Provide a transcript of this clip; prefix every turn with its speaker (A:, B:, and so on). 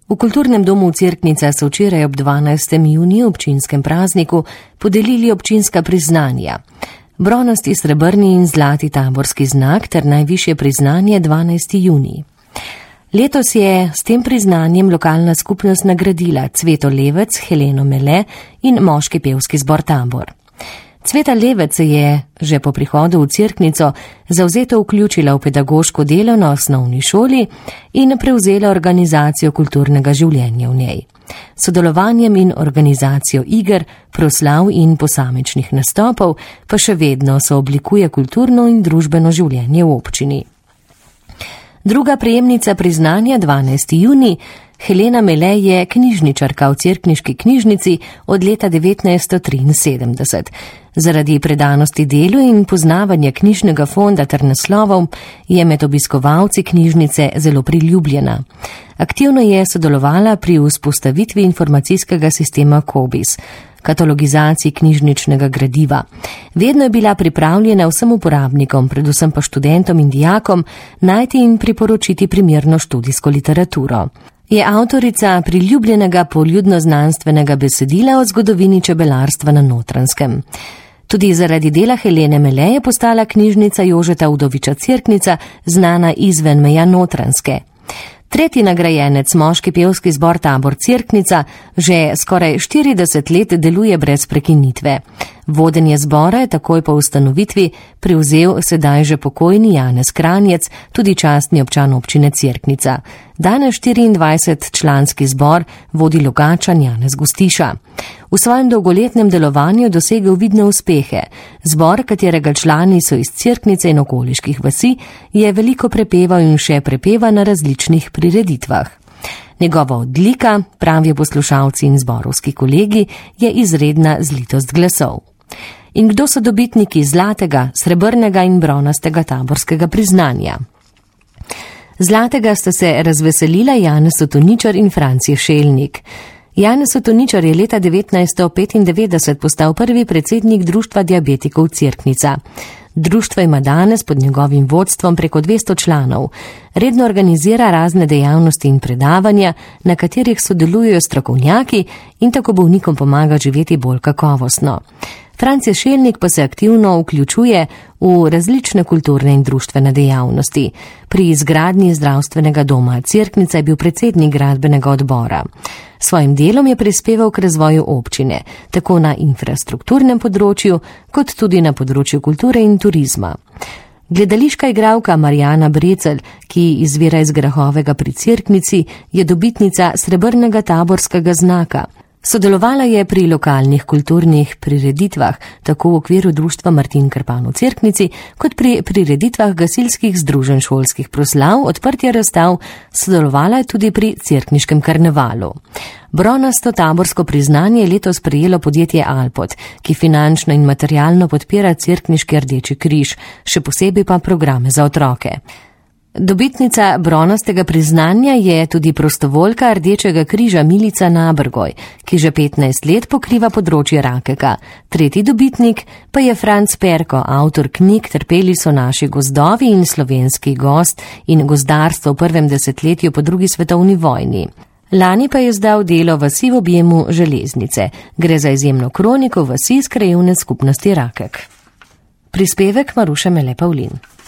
A: V kulturnem domu Cerknica so včeraj ob 12. juniju občinskem prazniku podelili občinska priznanja. Bronasti, srebrni in zlati taborski znak ter najvišje priznanje 12. junij. Letos je s tem priznanjem lokalna skupnost nagradila Cveto Levec, Heleno Mele in moški pevski zbor Tabor. Cveta Levec se je že po prihodu v Cerknico zavzeto vključila v pedagoško delo na osnovni šoli in prevzela organizacijo kulturnega življenja v njej. Sodelovanjem in organizacijo iger, proslav in posamičnih nastopov pa še vedno sooblikuje kulturno in družbeno življenje v občini. Druga prejemnica priznanja 12. junij, Helena Mele, je knjižničarka v cerkniški knjižnici od leta 1973. Zaradi predanosti delu in poznavanja knjižnega fonda ter naslovov je med obiskovalci knjižnice zelo priljubljena. Aktivno je sodelovala pri vzpostavitvi informacijskega sistema COBIS, katalogizaciji knjižničnega gradiva. Vedno je bila pripravljena vsem uporabnikom, predvsem pa študentom in dijakom, najti in priporočiti primerno študijsko literaturo. Je avtorica priljubljenega poljudno-znanstvenega besedila o zgodovini čebelarstva na Notranjskem. Tudi zaradi dela Helene Mele je postala knjižnica Jožeta Udoviča Cerknica znana izven meja Notranjske. Tretji nagrajenec, moški pevski zbor Tabor Cerknica, že skoraj 40 let deluje brez prekinitve. Vodenje zbora je takoj po ustanovitvi prevzel sedaj že pokojni Janez Kranjec, tudi častni občan občine Cerknica. Danes 24-članski zbor vodi Logatčan Janez Gustiša. V svojem dolgoletnem delovanju dosegel vidne uspehe. Zbor, katerega člani so iz Cerknice in okoliških vasi, je veliko prepeval in še prepeva na različnih prireditvah. Njegova odlika, pravijo poslušalci in zborovski kolegi, je izredna zlitost glasov. In kdo so dobitniki zlatega, srebrnega in bronastega taborskega priznanja? Zlatega sta se razveselila Janez Sotoničar in Franci Šelnik. Janez Sotoničar je leta 1995 postal prvi predsednik Društva diabetikov Cerknica. Društvo ima danes pod njegovim vodstvom preko 200 članov. Redno organizira razne dejavnosti in predavanja, na katerih sodelujejo strokovnjaki in tako bolnikom pomaga živeti bolj kakovostno. Franci Šelnik pa se aktivno vključuje v različne kulturne in društvene dejavnosti. Pri izgradnji zdravstvenega doma Cerknica je bil predsednik gradbenega odbora. Svojim delom je prispeval k razvoju občine, tako na infrastrukturnem področju, kot tudi na področju kulture in turizma. Gledališka igralka Marjana Brecelj, ki izvira iz Grahovega pri Cerknici, je dobitnica srebrnega taborskega znaka. Sodelovala je pri lokalnih kulturnih prireditvah, tako v okviru društva Martin Krpan v Cerknici, kot pri prireditvah gasilskih združenj šolskih proslav, odprtja razstav, sodelovala je tudi pri cerkniškem karnevalu. Bronasto taborsko priznanje je letos prejelo podjetje Alpot, ki finančno in materialno podpira Cerkniški Rdeči križ, še posebej pa programe za otroke. Dobitnica bronastega priznanja je tudi prostovoljka Rdečega križa Milica Nabrgoj, ki že 15 let pokriva področje Rakeka. Tretji dobitnik pa je Franc Perko, avtor knjig Trpeli so naši gozdovi in Slovenski gost in gozdarstvo v prvem desetletju po drugi svetovni vojni. Lani pa je izdal delo Vasi v objemu železnice. Gre za izjemno kroniko vasi iz krajevne skupnosti Rakek. Prispevek Maruše Mele Pavlin.